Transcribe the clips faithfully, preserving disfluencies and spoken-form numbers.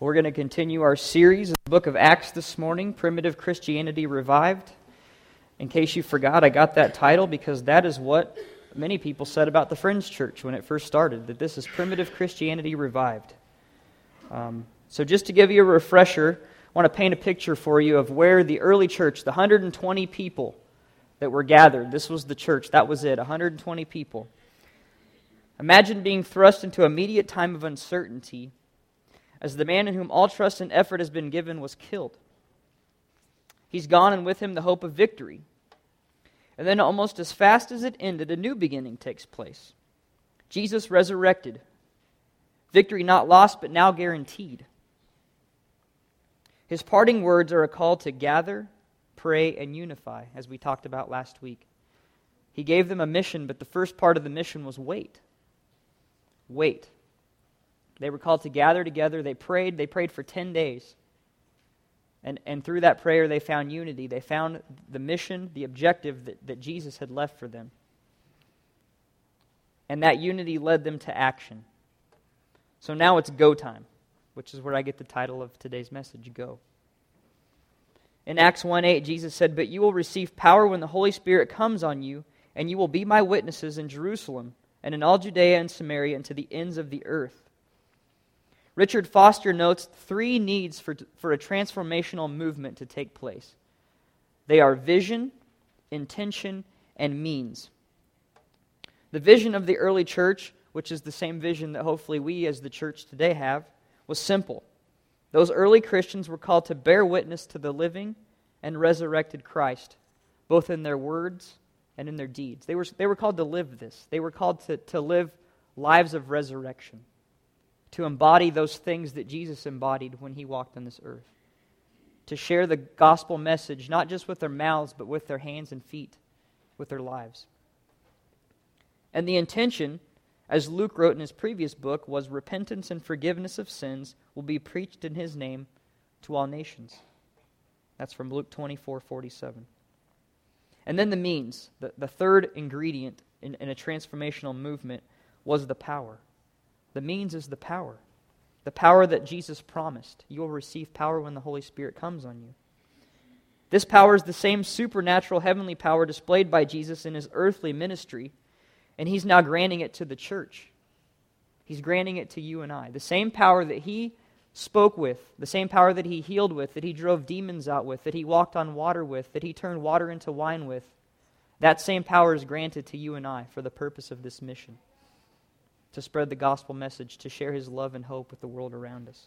We're going to continue our series of the book of Acts this morning, Primitive Christianity Revived. In case you forgot, I got that title because that is what many people said about the Friends Church when it first started, that this is Primitive Christianity Revived. Um, so just to give you a refresher, I want to paint a picture for you of where the early church, the one hundred twenty people that were gathered, this was the church, that was it, one hundred twenty people. Imagine being thrust into immediate time of uncertainty as the man in whom all trust and effort has been given was killed. He's gone, and with him the hope of victory. And then almost as fast as it ended, a new beginning takes place. Jesus resurrected. Victory not lost, but now guaranteed. His parting words are a call to gather, pray, and unify, as we talked about last week. He gave them a mission, but the first part of the mission was wait. Wait. They were called to gather together. They prayed. They prayed for ten days. And, and through that prayer, they found unity. They found the mission, the objective that, that Jesus had left for them. And that unity led them to action. So now it's go time, which is where I get the title of today's message, Go. In Acts one eight, Jesus said, "But you will receive power when the Holy Spirit comes on you, and you will be my witnesses in Jerusalem, and in all Judea and Samaria, and to the ends of the earth." Richard Foster notes three needs for, for a transformational movement to take place. They are vision, intention, and means. The vision of the early church, which is the same vision that hopefully we as the church today have, was simple. Those early Christians were called to bear witness to the living and resurrected Christ, both in their words and in their deeds. They were, they were called to live this. They were called to, to live lives of resurrection, to embody those things that Jesus embodied when he walked on this earth, to share the gospel message, not just with their mouths, but with their hands and feet, with their lives. And the intention, as Luke wrote in his previous book, was repentance and forgiveness of sins will be preached in his name to all nations. That's from Luke twenty-four forty-seven. And then the means, the, the third ingredient in, in a transformational movement was the power. The means is the power. The power that Jesus promised. You will receive power when the Holy Spirit comes on you. This power is the same supernatural heavenly power displayed by Jesus in his earthly ministry, and he's now granting it to the church. He's granting it to you and I. The same power that he spoke with, the same power that he healed with, that he drove demons out with, that he walked on water with, that he turned water into wine with, that same power is granted to you and I for the purpose of this mission, to spread the gospel message, to share his love and hope with the world around us.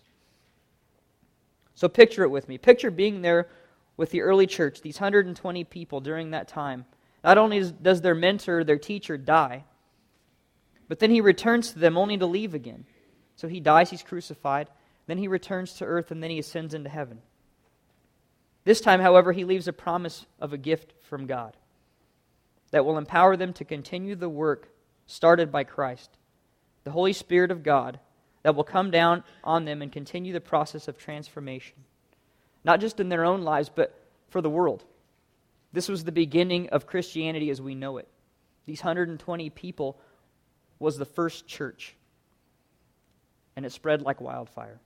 So picture it with me. Picture being there with the early church, these one hundred twenty people during that time. Not only does their mentor, their teacher, die, but then he returns to them only to leave again. So he dies, he's crucified, then he returns to earth, and then he ascends into heaven. This time, however, he leaves a promise of a gift from God that will empower them to continue the work started by Christ, the Holy Spirit of God that will come down on them and continue the process of transformation. Not just in their own lives, but for the world. This was the beginning of Christianity as we know it. These one hundred twenty people was the first church, and it spread like wildfire.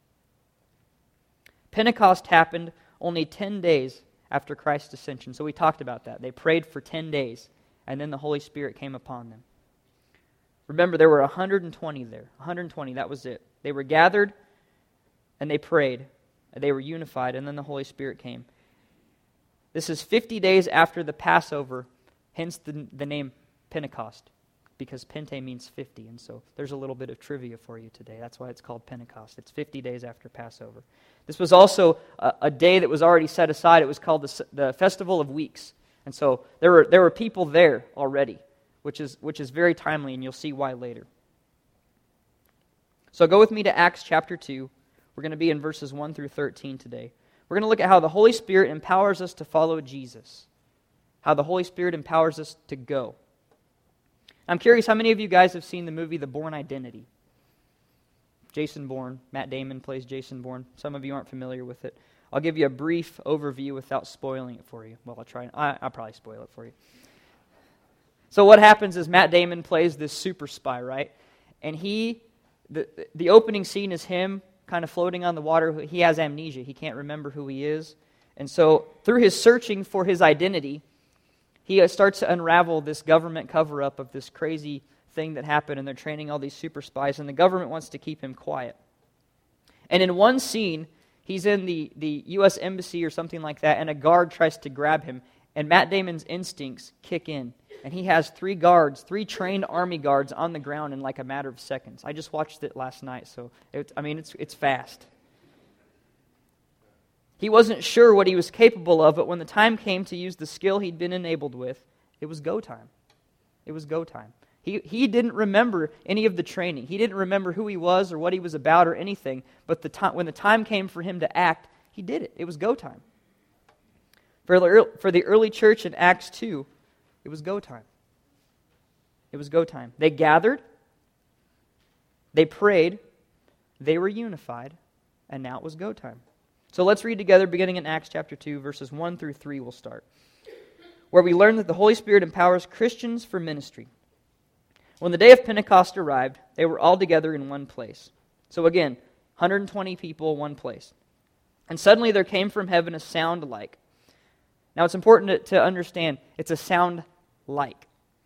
Pentecost happened only ten days after Christ's ascension, so we talked about that. They prayed for ten days, and then the Holy Spirit came upon them. Remember, there were one hundred twenty there. one hundred twenty, that was it. They were gathered, and they prayed. They were unified, and then the Holy Spirit came. This is fifty days after the Passover, hence the, the name Pentecost, because Pente means fifty, and so there's a little bit of trivia for you today. That's why it's called Pentecost. It's fifty days after Passover. This was also a, a day that was already set aside. It was called the, the Festival of Weeks, and so there were there were people there already, which is which is very timely, and you'll see why later. So go with me to Acts chapter two. We're going to be in verses one through thirteen today. We're going to look at how the Holy Spirit empowers us to follow Jesus, how the Holy Spirit empowers us to go. I'm curious, how many of you guys have seen the movie The Bourne Identity? Jason Bourne, Matt Damon plays Jason Bourne. Some of you aren't familiar with it. I'll give you a brief overview without spoiling it for you. Well, I'll try. I, I'll probably spoil it for you. So what happens is Matt Damon plays this super spy, right? And he, the the opening scene is him kind of floating on the water. He has amnesia. He can't remember who he is. And so through his searching for his identity, he starts to unravel this government cover-up of this crazy thing that happened, and they're training all these super spies, and the government wants to keep him quiet. And in one scene, he's in the, the U S Embassy or something like that, and a guard tries to grab him, and Matt Damon's instincts kick in. And he has three guards, three trained army guards on the ground in like a matter of seconds. I just watched it last night, so it, I mean, it's it's fast. He wasn't sure what he was capable of, but when the time came to use the skill he'd been enabled with, it was go time. It was go time. He he didn't remember any of the training. He didn't remember who he was or what he was about or anything. But the time, when the time came for him to act, he did it. It was go time. For the, for the early church in Acts two, it was go time. It was go time. They gathered, they prayed, they were unified, and now it was go time. So let's read together, beginning in Acts chapter two, verses one through three we'll start, where we learn that the Holy Spirit empowers Christians for ministry. When the day of Pentecost arrived, they were all together in one place. So again, one hundred twenty people, one place. And suddenly there came from heaven a sound like. Now it's important to, to understand, it's a sound like.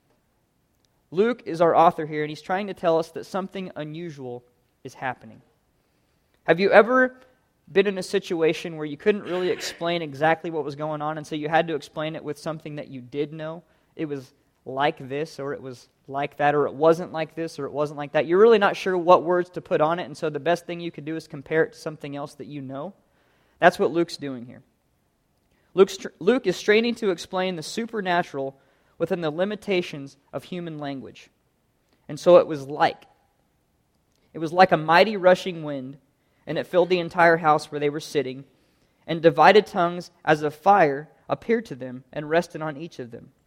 Luke is our author here, and he's trying to tell us that something unusual is happening. Have you ever been in a situation where you couldn't really explain exactly what was going on, and so you had to explain it with something that you did know? It was like this, or it was like that, or it wasn't like this, or it wasn't like that. You're really not sure what words to put on it, and so the best thing you could do is compare it to something else that you know. That's what Luke's doing here. Luke's, Luke is straining to explain the supernatural within the limitations of human language. And so it was like. It was like a mighty rushing wind, and it filled the entire house where they were sitting, and divided tongues as of fire appeared to them and rested on each of them.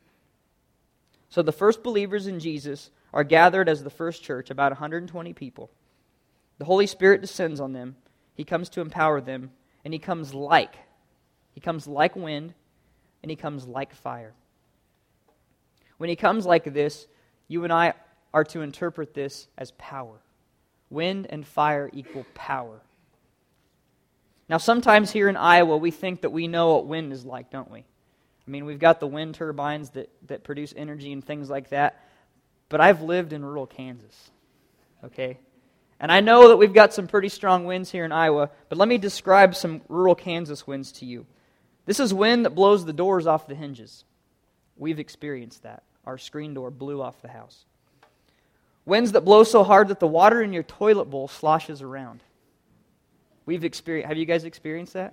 So the first believers in Jesus are gathered as the first church, about one hundred twenty people. The Holy Spirit descends on them. He comes to empower them, and He comes like. He comes like wind, and He comes like fire. When He comes like this, you and I are to interpret this as power. Wind and fire equal power. Now, sometimes here in Iowa, we think that we know what wind is like, don't we? I mean, we've got the wind turbines that, that produce energy and things like that, but I've lived in rural Kansas, okay? And I know that we've got some pretty strong winds here in Iowa, but let me describe some rural Kansas winds to you. This is wind that blows the doors off the hinges. We've experienced that. Our screen door blew off the house. Winds that blow so hard that the water in your toilet bowl sloshes around. We've experienced. Have you guys experienced that?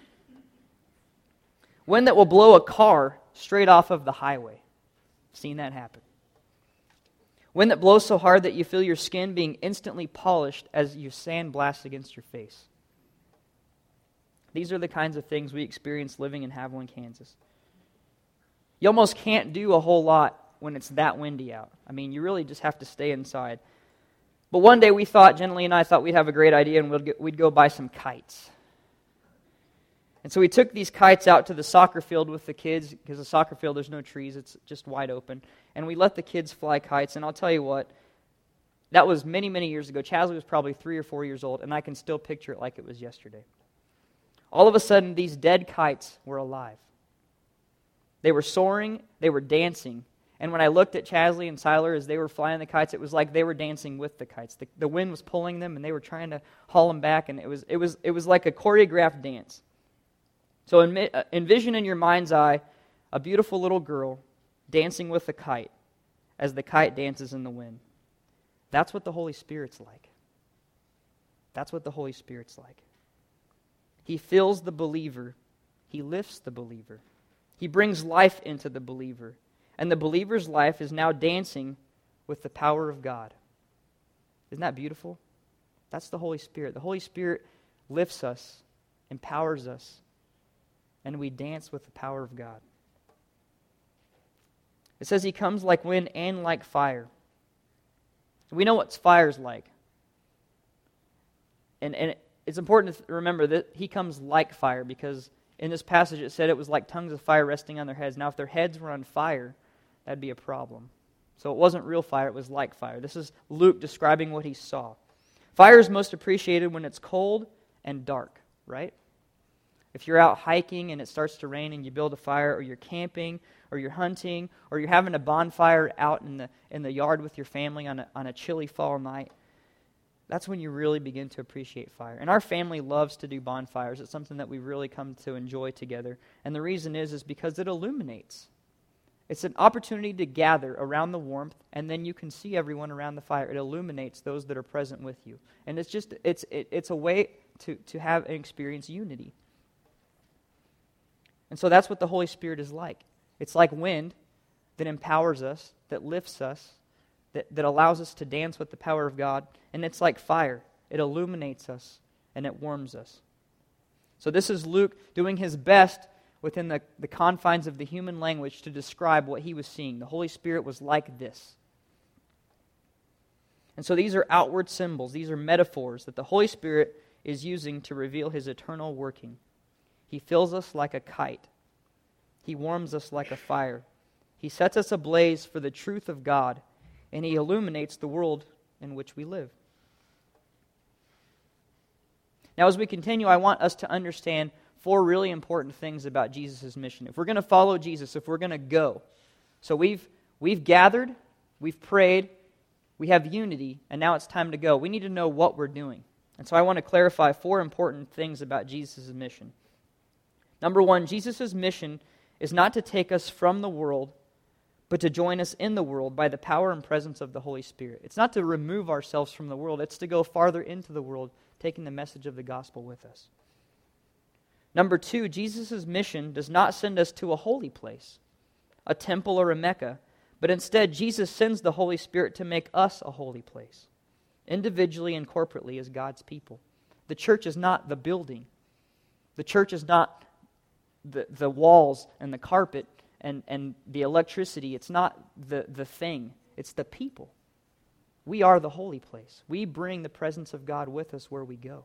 Wind that will blow a car straight off of the highway. Seen that happen. Wind that blows so hard that you feel your skin being instantly polished as you sandblast against your face. These are the kinds of things we experience living in Haviland, Kansas. You almost can't do a whole lot when it's that windy out. I mean, you really just have to stay inside. But one day we thought, Jenny and I thought we'd have a great idea, and we'd, get, we'd go buy some kites. And so we took these kites out to the soccer field with the kids, because the soccer field, there's no trees, it's just wide open. And we let the kids fly kites, and I'll tell you what, that was many, many years ago. Chasley was probably three or four years old, and I can still picture it like it was yesterday. All of a sudden, these dead kites were alive. They were soaring, they were dancing, and when I looked at Chasley and Siler as they were flying the kites, it was like they were dancing with the kites. The, the wind was pulling them, and they were trying to haul them back, and it was it was it was like a choreographed dance. So envision in your mind's eye a beautiful little girl dancing with a kite as the kite dances in the wind. That's what the Holy Spirit's like. That's what the Holy Spirit's like. He fills the believer. He lifts the believer. He brings life into the believer. And the believer's life is now dancing with the power of God. Isn't that beautiful? That's the Holy Spirit. The Holy Spirit lifts us, empowers us, and we dance with the power of God. It says He comes like wind and like fire. We know what fire's like. And, and it's important to remember that He comes like fire, because in this passage it said it was like tongues of fire resting on their heads. Now, if their heads were on fire, that'd be a problem. So it wasn't real fire, it was like fire. This is Luke describing what he saw. Fire is most appreciated when it's cold and dark, right? If you're out hiking and it starts to rain and you build a fire, or you're camping, or you're hunting, or you're having a bonfire out in the in the yard with your family on a, on a chilly fall night, that's when you really begin to appreciate fire. And our family loves to do bonfires. It's something that we really come to enjoy together. And the reason is, is because it illuminates. It's an opportunity to gather around the warmth, and then you can see everyone around the fire. It illuminates those that are present with you. And it's just, it's it, it's a way to, to have and experience unity. And so that's what the Holy Spirit is like. It's like wind that empowers us, that lifts us, that, that allows us to dance with the power of God. And it's like fire. It illuminates us and it warms us. So this is Luke doing his best within the, the confines of the human language to describe what he was seeing. The Holy Spirit was like this. And so these are outward symbols. These are metaphors that the Holy Spirit is using to reveal his eternal working. He fills us like a kite. He warms us like a fire. He sets us ablaze for the truth of God, and he illuminates the world in which we live. Now, as we continue, I want us to understand four really important things about Jesus' mission. If we're going to follow Jesus, if we're going to go, so we've we've gathered, we've prayed, we have unity, and now it's time to go. We need to know what we're doing. And so I want to clarify four important things about Jesus' mission. Number one, Jesus' mission is not to take us from the world, but to join us in the world by the power and presence of the Holy Spirit. It's not to remove ourselves from the world, it's to go farther into the world, taking the message of the gospel with us. Number two, Jesus' mission does not send us to a holy place, a temple or a Mecca, but instead Jesus sends the Holy Spirit to make us a holy place, individually and corporately as God's people. The church is not the building. The church is not the, the walls and the carpet and, and the electricity. It's not the, the thing. It's the people. We are the holy place. We bring the presence of God with us where we go.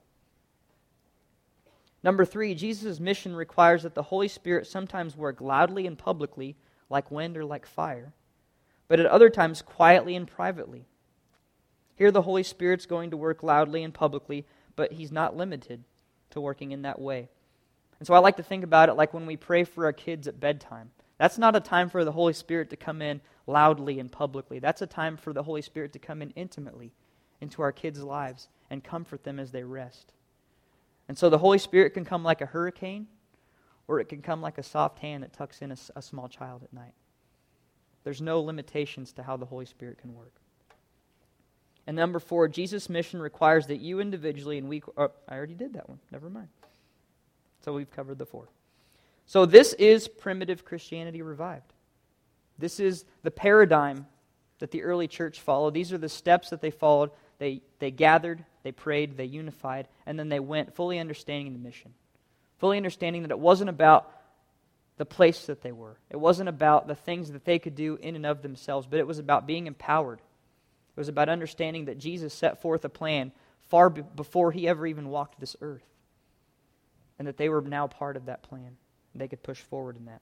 Number three, Jesus' mission requires that the Holy Spirit sometimes work loudly and publicly, like wind or like fire, but at other times quietly and privately. Here the Holy Spirit's going to work loudly and publicly, but he's not limited to working in that way. And so I like to think about it like when we pray for our kids at bedtime. That's not a time for the Holy Spirit to come in loudly and publicly. That's a time for the Holy Spirit to come in intimately into our kids' lives and comfort them as they rest. And so the Holy Spirit can come like a hurricane, or it can come like a soft hand that tucks in a, a small child at night. There's no limitations to how the Holy Spirit can work. And number four, Jesus' mission requires that you individually and we... Oh, I already did that one. Never mind. So we've covered the four. So this is primitive Christianity revived. This is the paradigm that the early church followed. These are the steps that they followed. They they gathered, they prayed, they unified, and then they went fully understanding the mission. Fully understanding that it wasn't about the place that they were. It wasn't about the things that they could do in and of themselves, but it was about being empowered. It was about understanding that Jesus set forth a plan far be- before he ever even walked this earth, and that they were now part of that plan. They could push forward in that.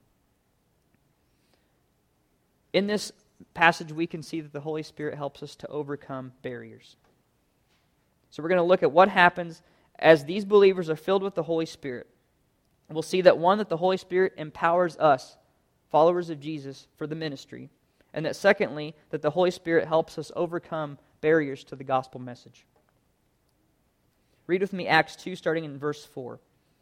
In this passage, we can see that the Holy Spirit helps us to overcome barriers. So we're going to look at what happens as these believers are filled with the Holy Spirit. We'll see that, one, that the Holy Spirit empowers us, followers of Jesus, for the ministry. And that, secondly, that the Holy Spirit helps us overcome barriers to the gospel message. Read with me Acts two, starting in verse four.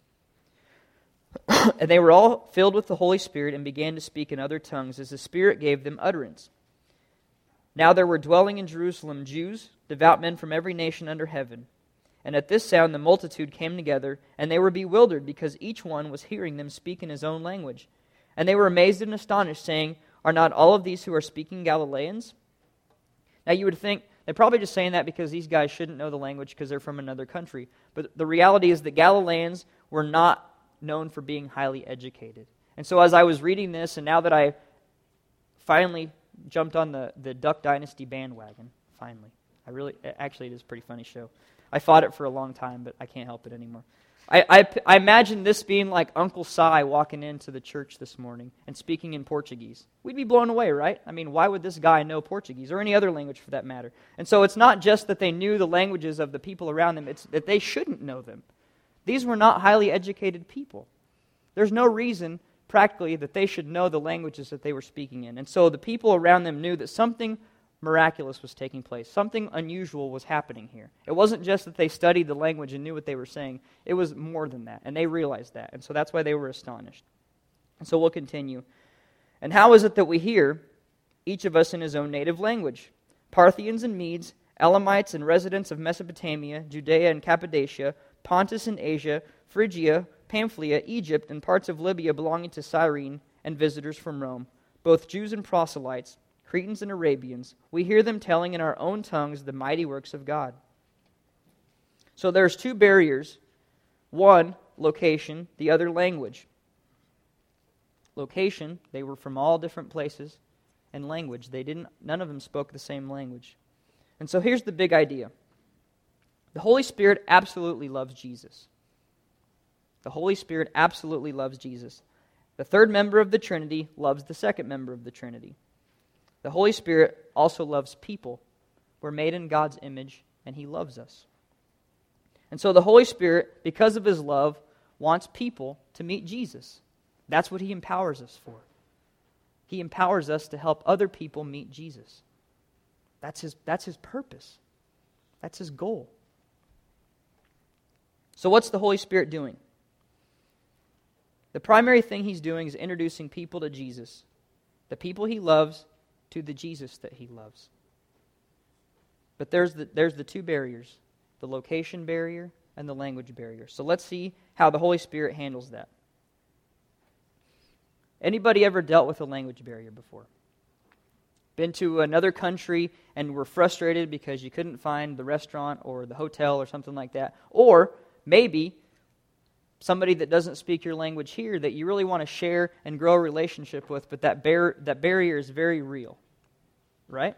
And they were all filled with the Holy Spirit and began to speak in other tongues as the Spirit gave them utterance. Now there were dwelling in Jerusalem Jews, devout men from every nation under heaven. And at this sound the multitude came together, and they were bewildered, because each one was hearing them speak in his own language. And they were amazed and astonished, saying, "Are not all of these who are speaking Galileans?" Now you would think they're probably just saying that because these guys shouldn't know the language because they're from another country. But the reality is that Galileans were not known for being highly educated. And so as I was reading this, and now that I finally jumped on the, the Duck Dynasty bandwagon, finally. I really, actually it is a pretty funny show. I fought it for a long time, but I can't help it anymore. I, I, I imagine this being like Uncle Si walking into the church this morning and speaking in Portuguese. We'd be blown away, right? I mean, why would this guy know Portuguese or any other language for that matter? And so it's not just that they knew the languages of the people around them, it's that they shouldn't know them. These were not highly educated people. There's no reason, practically, that they should know the languages that they were speaking in. And so the people around them knew that something miraculous was taking place. Something unusual was happening here. It wasn't just that they studied the language and knew what they were saying. It was more than that, and they realized that. And so that's why they were astonished. And so we'll continue. And how is it that we hear, each of us in his own native language? Parthians and Medes, Elamites and residents of Mesopotamia, Judea and Cappadocia, Pontus and Asia, Phrygia, Pamphylia, Egypt, and parts of Libya belonging to Cyrene, and visitors from Rome, both Jews and proselytes, Cretans and Arabians, we hear them telling in our own tongues the mighty works of God. So there's two barriers. One, location, the other, language. Location, they were from all different places, and language, they didn't, none of them spoke the same language. And so here's the big idea. The Holy Spirit absolutely loves Jesus. The Holy Spirit absolutely loves Jesus. The third member of the Trinity loves the second member of the Trinity. The Holy Spirit also loves people. We're made in God's image, and He loves us. And so the Holy Spirit, because of His love, wants people to meet Jesus. That's what He empowers us for. He empowers us to help other people meet Jesus. That's His, that's His purpose. That's His goal. So what's the Holy Spirit doing? The primary thing He's doing is introducing people to Jesus. The people He loves to the Jesus that He loves. But there's the, there's the two barriers, the location barrier and the language barrier. So let's see how the Holy Spirit handles that. Anybody ever dealt with a language barrier before? Been to another country and were frustrated because you couldn't find the restaurant or the hotel or something like that? Or maybe somebody that doesn't speak your language here that you really want to share and grow a relationship with, but that bar- that barrier is very real, right?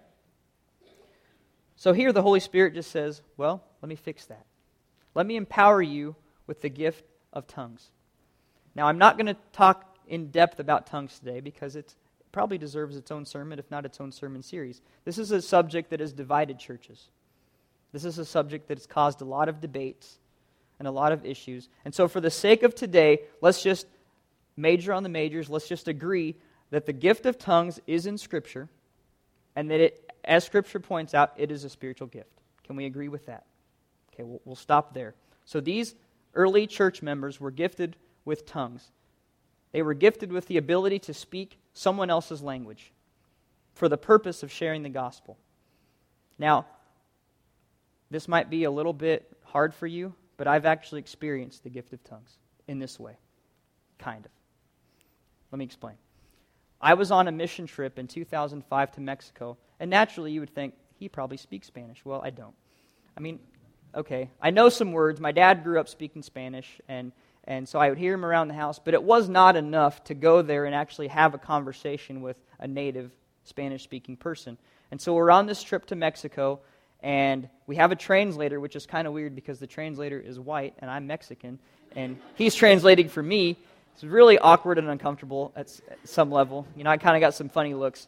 So here the Holy Spirit just says, well, let me fix that. Let me empower you with the gift of tongues. Now, I'm not going to talk in depth about tongues today because it's, it probably deserves its own sermon, if not its own sermon series. This is a subject that has divided churches. This is a subject that has caused a lot of debates and a lot of issues. And so for the sake of today, let's just major on the majors. Let's just agree that the gift of tongues is in Scripture and that it, as Scripture points out, it is a spiritual gift. Can we agree with that? Okay, we'll, we'll stop there. So these early church members were gifted with tongues. They were gifted with the ability to speak someone else's language for the purpose of sharing the gospel. Now, this might be a little bit hard for you, but I've actually experienced the gift of tongues in this way, kind of. Let me explain. I was on a mission trip in two thousand five to Mexico, and naturally you would think, he probably speaks Spanish. Well, I don't. I mean, okay, I know some words. My dad grew up speaking Spanish, and, and so I would hear him around the house, but it was not enough to go there and actually have a conversation with a native Spanish-speaking person. And so we're on this trip to Mexico, and we have a translator, which is kind of weird because the translator is white and I'm Mexican, and he's translating for me. It's really awkward and uncomfortable at some level. You know, I kind of got some funny looks.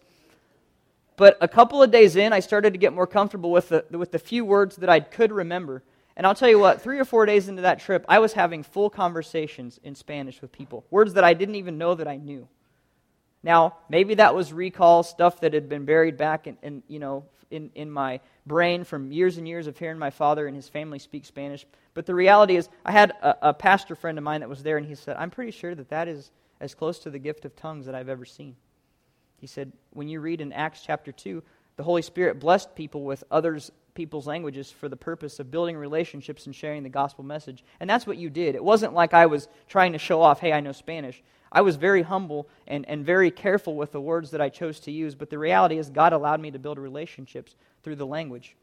But a couple of days in, I started to get more comfortable with the with the few words that I could remember. And I'll tell you what, three or four days into that trip, I was having full conversations in Spanish with people, words that I didn't even know that I knew. Now, maybe that was recall, stuff that had been buried back in, in you know, in, in my brain from years and years of hearing my father and his family speak Spanish. But the reality is, I had a, a pastor friend of mine that was there, and he said, I'm pretty sure that that is as close to the gift of tongues that I've ever seen. He said, when you read in Acts chapter two, the Holy Spirit blessed people with others people's languages for the purpose of building relationships and sharing the gospel message. And that's what you did. It wasn't like I was trying to show off, hey, I know Spanish. I was very humble and, and very careful with the words that I chose to use, but the reality is God allowed me to build relationships through the language.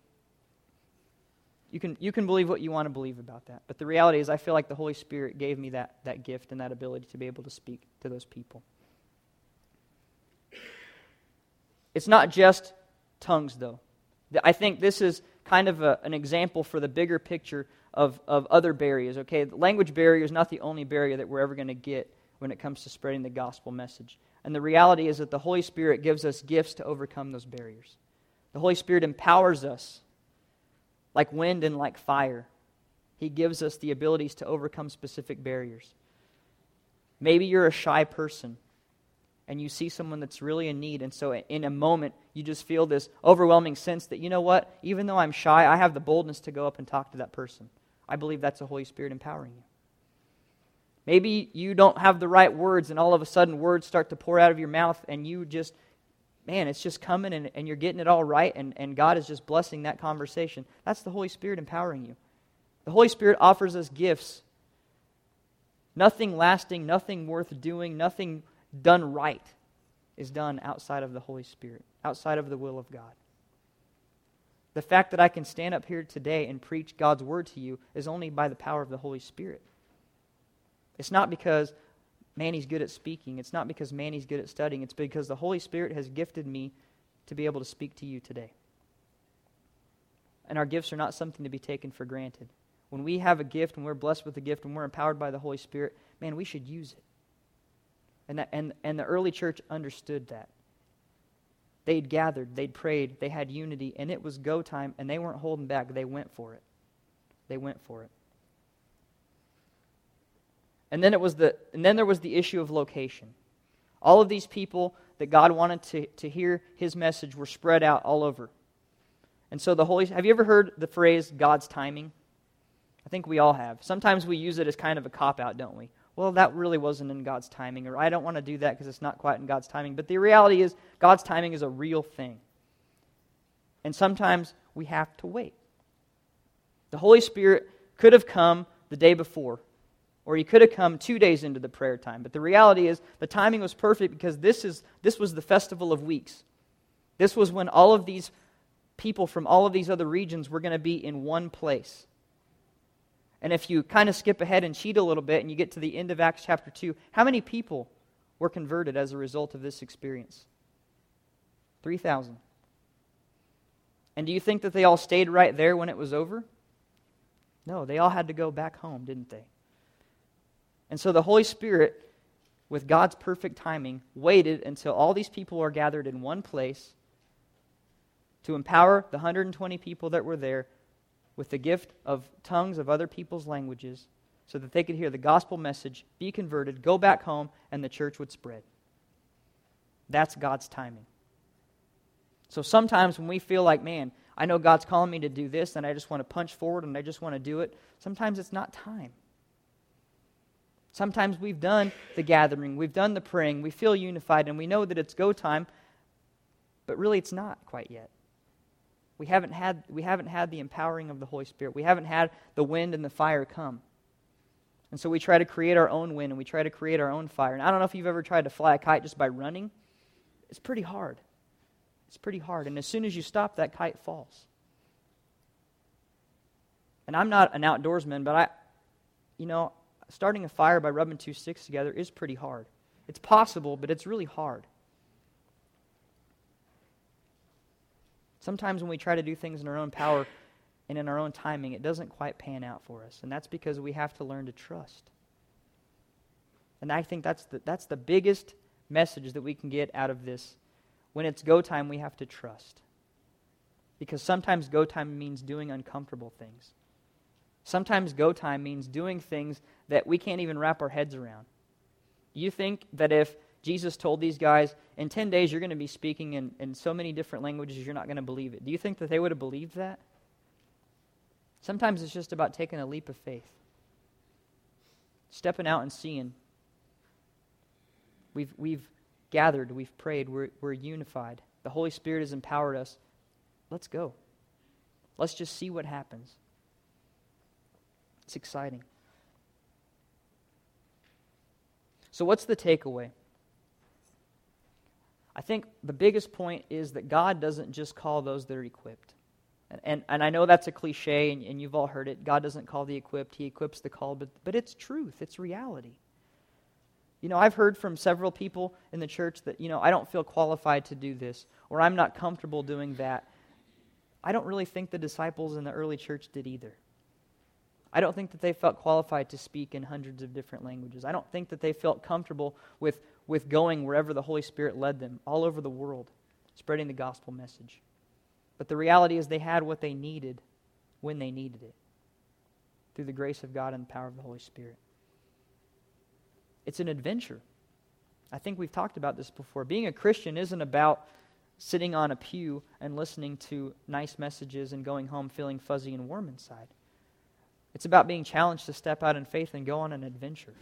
You can you can believe what you want to believe about that, but the reality is I feel like the Holy Spirit gave me that, that gift and that ability to be able to speak to those people. It's not just tongues, though. I think this is kind of a, an example for the bigger picture of, of other barriers, okay? The language barrier is not the only barrier that we're ever going to get when it comes to spreading the gospel message. And the reality is that the Holy Spirit gives us gifts to overcome those barriers. The Holy Spirit empowers us like wind and like fire. He gives us the abilities to overcome specific barriers. Maybe you're a shy person and you see someone that's really in need, and so in a moment you just feel this overwhelming sense that, you know what, even though I'm shy, I have the boldness to go up and talk to that person. I believe that's the Holy Spirit empowering you. Maybe you don't have the right words and all of a sudden words start to pour out of your mouth and you just, man, it's just coming and, and you're getting it all right and, and God is just blessing that conversation. That's the Holy Spirit empowering you. The Holy Spirit offers us gifts. Nothing lasting, nothing worth doing, nothing done right is done outside of the Holy Spirit, outside of the will of God. The fact that I can stand up here today and preach God's word to you is only by the power of the Holy Spirit. It's not because Manny's good at speaking. It's not because Manny's good at studying. It's because the Holy Spirit has gifted me to be able to speak to you today. And our gifts are not something to be taken for granted. When we have a gift, when we're blessed with a gift, when we're empowered by the Holy Spirit, man, we should use it. And, that, and, and the early church understood that. They'd gathered, they'd prayed, they had unity, and it was go time, and they weren't holding back. They went for it. They went for it. And then it was the and then there was the issue of location. All of these people that God wanted to, to hear his message were spread out all over. And so the Holy have you ever heard the phrase God's timing? I think we all have. Sometimes we use it as kind of a cop-out, don't we? Well, that really wasn't in God's timing, or I don't want to do that because it's not quite in God's timing. But the reality is God's timing is a real thing. And sometimes we have to wait. The Holy Spirit could have come the day before, or he could have come two days into the prayer time. But the reality is the timing was perfect because this is this was the Festival of Weeks. This was when all of these people from all of these other regions were going to be in one place. And if you kind of skip ahead and cheat a little bit and you get to the end of Acts chapter two, how many people were converted as a result of this experience? three thousand. And do you think that they all stayed right there when it was over? No, they all had to go back home, didn't they? And so the Holy Spirit, with God's perfect timing, waited until all these people are gathered in one place to empower the one hundred twenty people that were there with the gift of tongues of other people's languages so that they could hear the gospel message, be converted, go back home, and the church would spread. That's God's timing. So sometimes when we feel like, man, I know God's calling me to do this, and I just want to punch forward and I just want to do it, sometimes it's not time. Sometimes we've done the gathering, we've done the praying, we feel unified, and we know that it's go time, but really it's not quite yet. We haven't had we haven't had the empowering of the Holy Spirit. We haven't had the wind and the fire come. And so we try to create our own wind and we try to create our own fire. And I don't know if you've ever tried to fly a kite just by running. It's pretty hard. It's pretty hard. And as soon as you stop, that kite falls. And I'm not an outdoorsman, but I, you know, starting a fire by rubbing two sticks together is pretty hard. It's possible, but it's really hard. Sometimes when we try to do things in our own power and in our own timing, it doesn't quite pan out for us. And that's because we have to learn to trust. And I think that's the, that's the biggest message that we can get out of this. When it's go time, we have to trust. Because sometimes go time means doing uncomfortable things. Sometimes go time means doing things that we can't even wrap our heads around. You think that if Jesus told these guys, in ten days you're going to be speaking in, in so many different languages you're not going to believe it. Do you think that they would have believed that? Sometimes it's just about taking a leap of faith. Stepping out and seeing. We've we've gathered, we've prayed, we're, we're unified. The Holy Spirit has empowered us. Let's go. Let's just see what happens. It's exciting. So what's the takeaway? I think the biggest point is that God doesn't just call those that are equipped. And and, and I know that's a cliche, and, and you've all heard it. God doesn't call the equipped, He equips the called. But, but it's truth. It's reality. You know, I've heard from several people in the church that, you know, I don't feel qualified to do this, or I'm not comfortable doing that. I don't really think the disciples in the early church did either. I don't think that they felt qualified to speak in hundreds of different languages. I don't think that they felt comfortable with, with going wherever the Holy Spirit led them, all over the world, spreading the gospel message. But the reality is they had what they needed when they needed it, through the grace of God and the power of the Holy Spirit. It's an adventure. I think we've talked about this before. Being a Christian isn't about sitting on a pew and listening to nice messages and going home feeling fuzzy and warm inside. It's about being challenged to step out in faith and go on an adventure.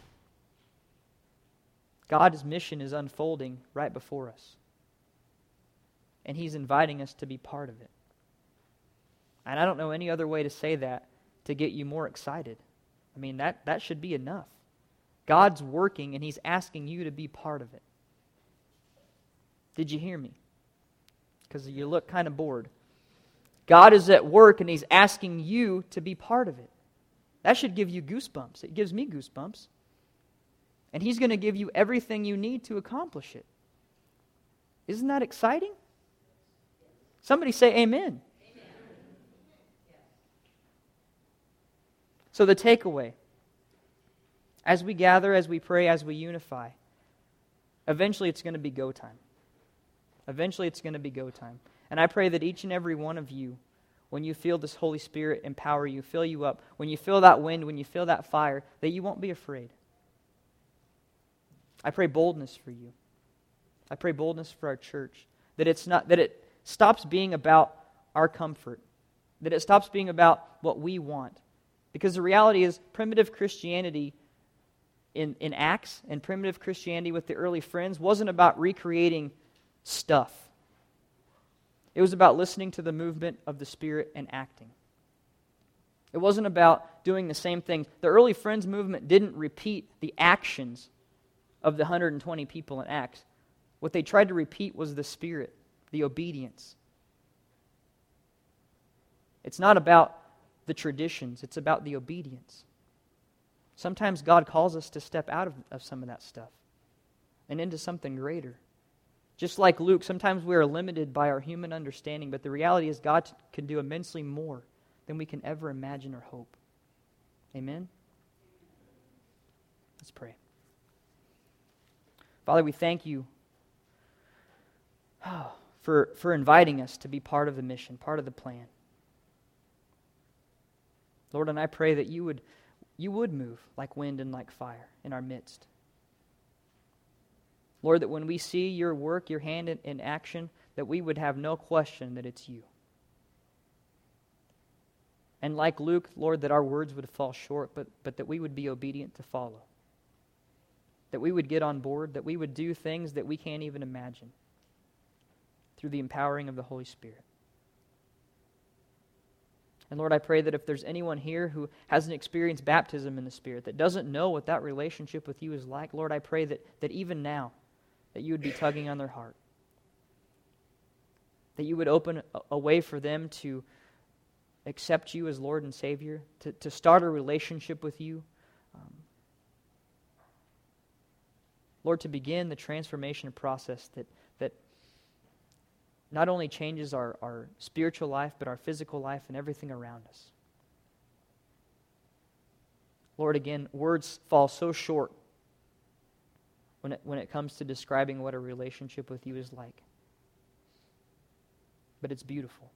God's mission is unfolding right before us. And He's inviting us to be part of it. And I don't know any other way to say that to get you more excited. I mean, that, that should be enough. God's working and He's asking you to be part of it. Did you hear me? Because you look kind of bored. God is at work and He's asking you to be part of it. That should give you goosebumps. It gives me goosebumps. And He's going to give you everything you need to accomplish it. Isn't that exciting? Somebody say amen. Amen. So the takeaway, as we gather, as we pray, as we unify, eventually it's going to be go time. Eventually it's going to be go time. And I pray that each and every one of you, when you feel this Holy Spirit empower you, fill you up, when you feel that wind, when you feel that fire, that you won't be afraid. I pray boldness for you. I pray boldness for our church. That it's not that it stops being about our comfort. That it stops being about what we want. Because the reality is, primitive Christianity in, in Acts and primitive Christianity with the early friends wasn't about recreating stuff. It was about listening to the movement of the Spirit and acting. It wasn't about doing the same thing. The early Friends movement didn't repeat the actions of the one hundred twenty people in Acts. What they tried to repeat was the Spirit, the obedience. It's not about the traditions. It's about the obedience. Sometimes God calls us to step out of, of some of that stuff and into something greater. Just like Luke, sometimes we are limited by our human understanding, but the reality is God can do immensely more than we can ever imagine or hope. Amen? Let's pray. Father, we thank you for, for inviting us to be part of the mission, part of the plan. Lord, and I pray that you would, you would move like wind and like fire in our midst. Lord, that when we see your work, your hand in, in action, that we would have no question that it's you. And like Luke, Lord, that our words would fall short, but, but that we would be obedient to follow. That we would get on board, that we would do things that we can't even imagine through the empowering of the Holy Spirit. And Lord, I pray that if there's anyone here who hasn't experienced baptism in the Spirit, that doesn't know what that relationship with you is like, Lord, I pray that, that even now, that you would be tugging on their heart. That you would open a, a way for them to accept you as Lord and Savior, to, to start a relationship with you. Um, Lord, to begin the transformation process that, that not only changes our, our spiritual life, but our physical life and everything around us. Lord, again, words fall so short when it, when it comes to describing what a relationship with you is like. But it's beautiful.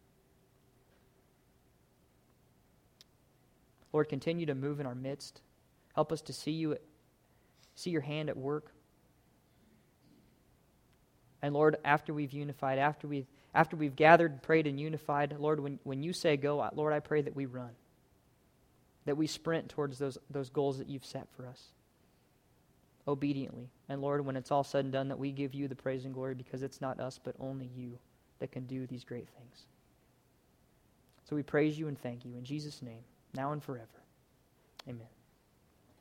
Lord, continue to move in our midst. Help us to see you, see your hand at work. And Lord, after we've unified, after we've, after we've gathered, prayed, and unified, Lord, when, when you say go, Lord, I pray that we run. That we sprint towards those, those goals that you've set for us. Obediently. And Lord, when it's all said and done, that we give you the praise and glory because it's not us, but only you that can do these great things. So we praise you and thank you in Jesus' name, now and forever. Amen.